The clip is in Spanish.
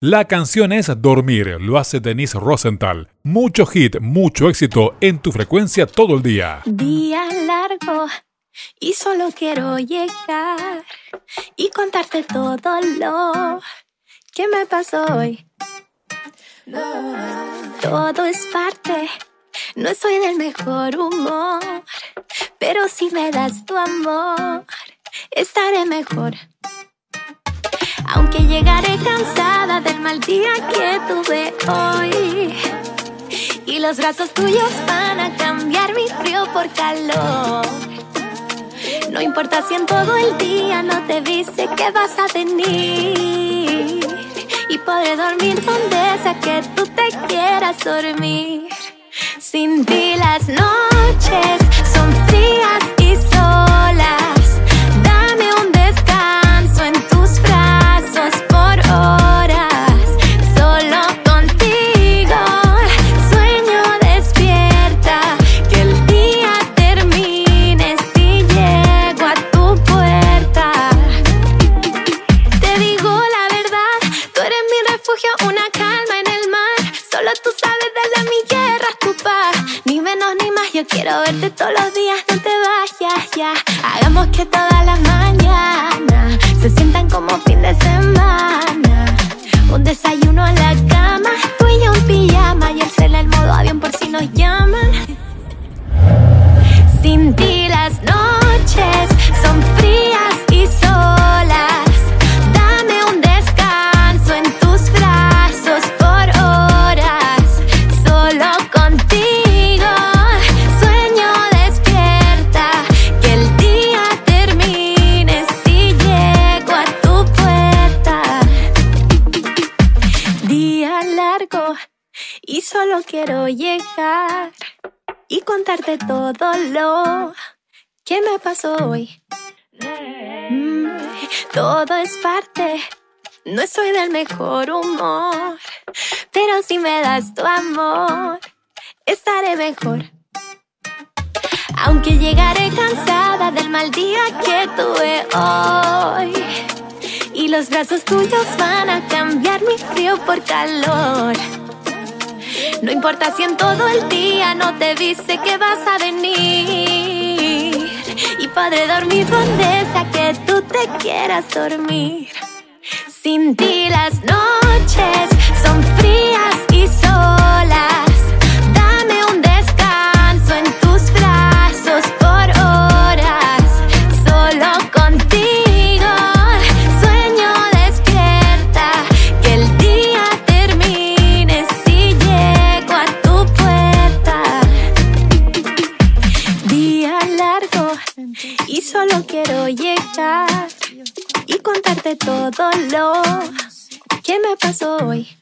La canción es Dormir, lo hace Denise Rosenthal. Mucho hit, mucho éxito en tu frecuencia todo el día. Día largo y solo quiero llegar y contarte todo lo que me pasó hoy. Todo es parte, no soy del mejor humor, pero si me das tu amor, estaré mejor. Aunque llegaré cansada del mal día que tuve hoy, y los brazos tuyos van a cambiar mi frío por calor. No importa si en todo el día no te dice que vas a venir, y podré dormir donde sea que tú te quieras dormir. Sin ti las noches son frías y solas. Dame un descanso en tus brazos por horas. Solo contigo sueño despierta, que el día termine si llego a tu puerta. Te digo la verdad, tú eres mi refugio, una calma en el mar. Solo tú sabes de mi guerra, tu paz. Ni menos ni más, yo quiero verte todos los días, no te vayas ya. Hagamos que todas las mañanas se sientan como fin de semana. Un desayuno en la cama, tú y yo en pijama, y el cel en modo avión por si nos llaman. Sin ti las noches son frías y solas. Dame un descanso en tus brazos por horas. Solo contigo sueño despierta, que el día termine si llego a tu puerta. Día largo y solo quiero llegar y contarte todo lo que me pasó hoy. Todo es parte, no soy del mejor humor, pero si me das tu amor, estaré mejor. Aunque llegaré cansada del mal día que tuve hoy, y los brazos tuyos van a cambiar mi frío por calor. No importa si en todo el día no te dice que vas a venir, y podré dormir donde sea que tú te quieras dormir. Sin ti las noches son frías y solas. Dame un descanso en tus brazos por horas. Solo contigo sueño despierta, que el día termine si llego a tu puerta. Día largo y solo quiero llegar y contarte todo lo que me pasó hoy.